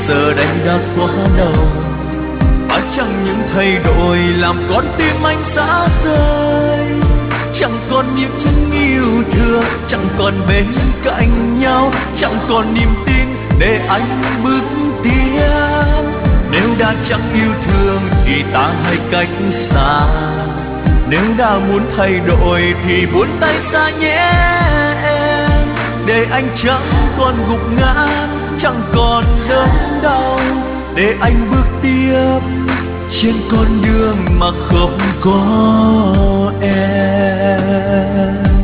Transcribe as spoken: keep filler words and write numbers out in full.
giờ đây đã quá lâu. Và chẳng những thay đổi làm con tim anh xa rời, chẳng còn nhịp chân yêu thương, chẳng còn bên cạnh nhau, chẳng còn niềm tin để anh bước tiếp. Nếu đã chẳng yêu thương thì ta hãy cách xa, nếu đã muốn thay đổi thì buông tay ra nhé em. Để anh chẳng còn gục ngã, chẳng còn đớn đau, để anh bước tiếp trên con đường mà không có em.